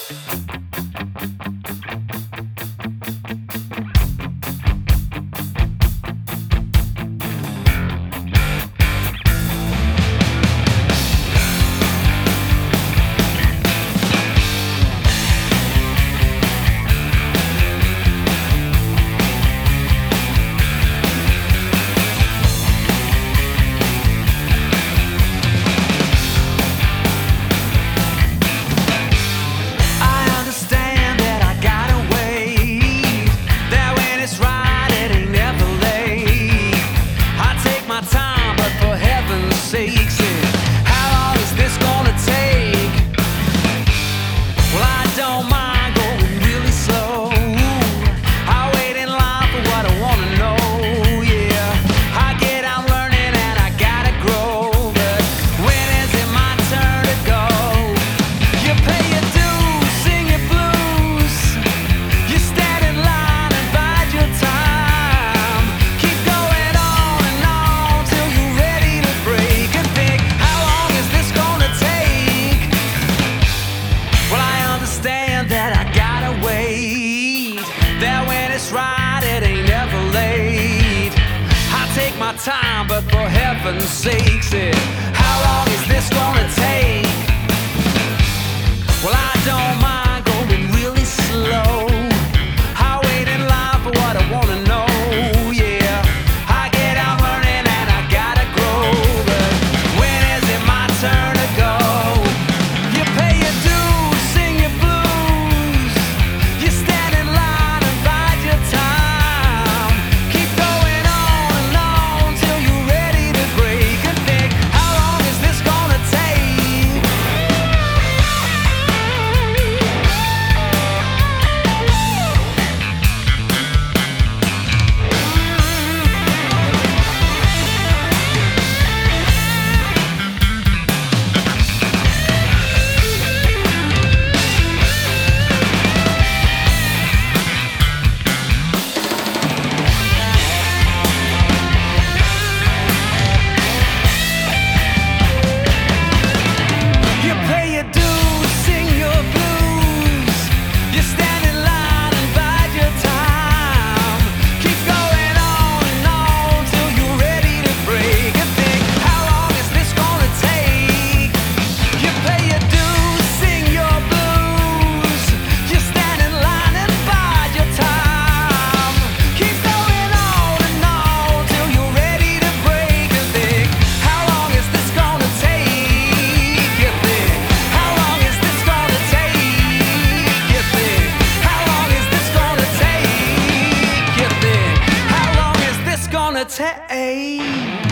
My time, but for heaven's sakes, how long is this gonna take? Well, I don't mind going really slow. I wait in line for what I wanna know, yeah. I get out running and I gotta grow, but when is it my turn to go? You pay your dues, sing your blues. You stand in line and bide your time. Keep going on and on till you're ready to break and think, how long is this gonna take? You pay your dues, sing your blues. You stand in line and bide your time. Keep going on and on till you're ready to break and think, how long is this gonna take? You pay your dues, sing your blues. You stand in line and bide your time. Keep going on and on till you're ready to break and think, how long is this gonna take? You think, how long is this gonna take? You think, how long is this gonna take? You think, how long is this gonna take?